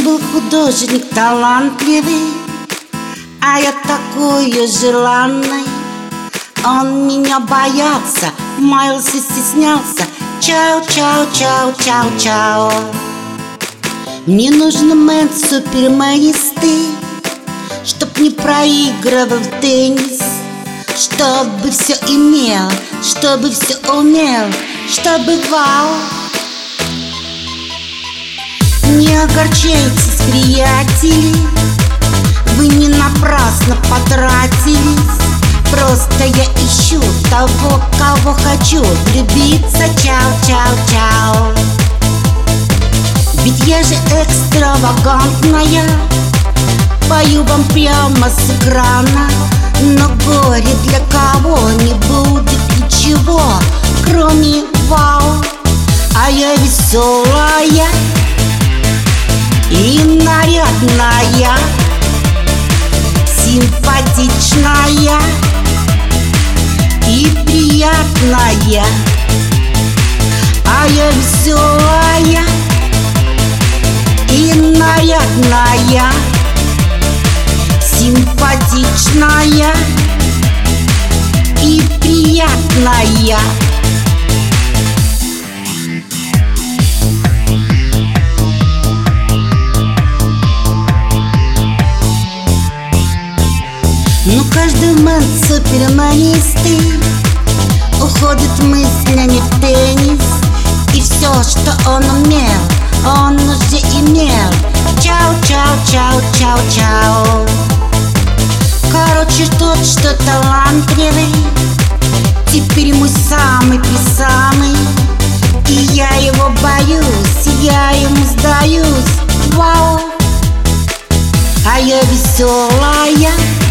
был художник талантливый, а я такой желанный. Он меня боялся, маялся, стеснялся. Чао, чао, чао, чао, чао. Мне нужен мэн суперменистый, чтоб не проигрывал в теннис, чтобы все имел, чтобы все умел, чтобы вау. Не огорчайтесь, приятели, вы не напрасно потратились. Просто я ищу того, кого хочу влюбиться. Чао, чао, чао. Ведь я же экстравагантная, пою вам прямо с экрана. Но горе для кого не будет ничего, кроме вау. А я веселая и нарядная, симпатичная и приятная. А я веселая и нарядная, симпатичная и приятная. Но каждый мэн суперменистый уходит мыслями в теннис. И все, что он умел, он уже имел. Чао, чао, чао, чао, чао. Короче, тот, что талантливый, теперь мой самый-присамый. И я его боюсь, я ему сдаюсь. Вау. А я веселая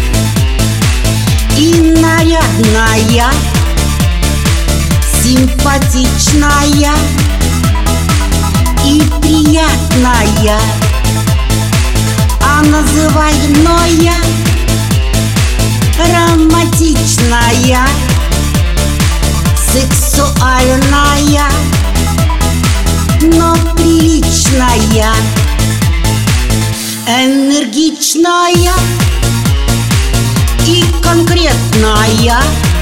и нарядная, симпатичная и приятная. А называемая романтичная, сексуальная, но приличная, энергичная и конкретная,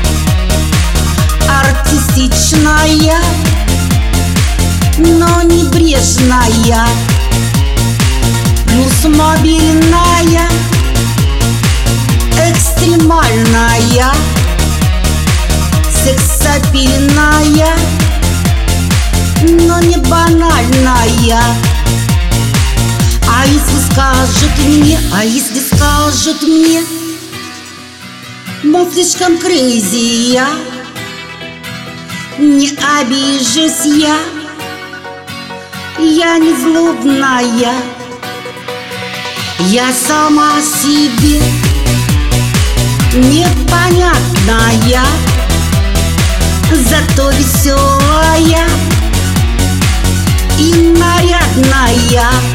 артистичная, но небрежная, плюс мобильная, экстремальная, сексапильная, но не банальная. А если скажут мне, мол, слишком крейзи я, не обижусь я не злобная, я сама себе непонятная, зато веселая и нарядная.